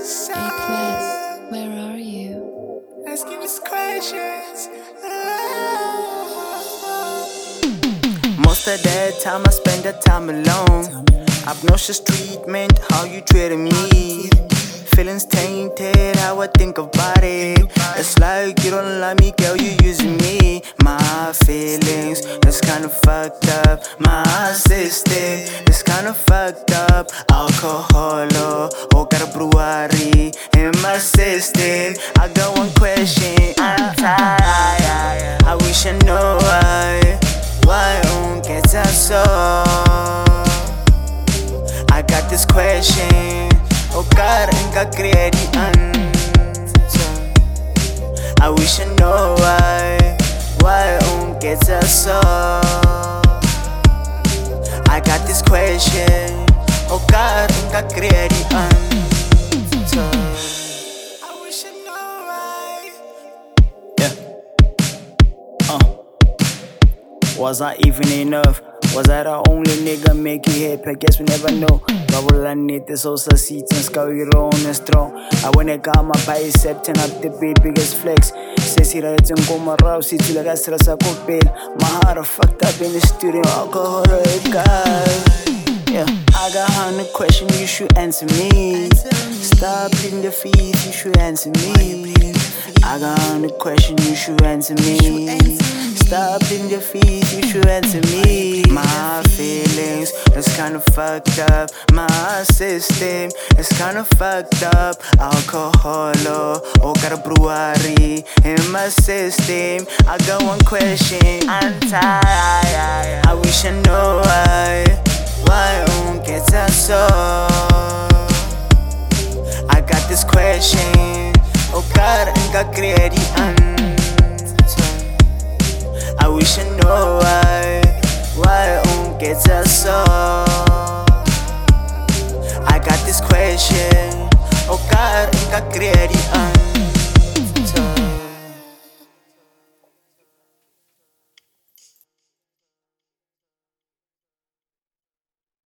Hey Chris, where are you? Asking these questions. Most of the time I spend the time alone. Obnoxious treatment, how you treating me. Feelings tainted, how I think about it. It's like you don't love me, girl, you using me. My feelings, it's kinda fucked up. My system, it's kinda fucked up. Alcohol, oh, got a brewery in my system. I got one question, I'm tired. I wish I know why get that so? I got this question, oh God, ain't got create the answer. I wish I know why get that so? I got this question, oh God, ain't got create the answer. I wish I know why. Was I even enough? Was I the only nigga make you happy? I guess we never know. But all I need is also seats and skull your own and strong. I wanna got my bicep, turn up the biggest flex. Says he rides and go my route, see to like I said, I go bail. My heart fucked up in the studio, alcoholic guy. Yeah, I got 100 questions, you should answer me. Stop pleading the fifth, you should answer me. I got 100 questions, you should answer me. Stop in your feet, you should answer me. My feelings, it's kinda fucked up. My system, it's kinda fucked up. Alcohol, oh, got a brewery in my system. I got one question, I'm tired. I wish I know why get that so? I got this question, oh God, ain't got create the answer. I wish I know why get that so? I got this question, oh God, ain't got create the answer.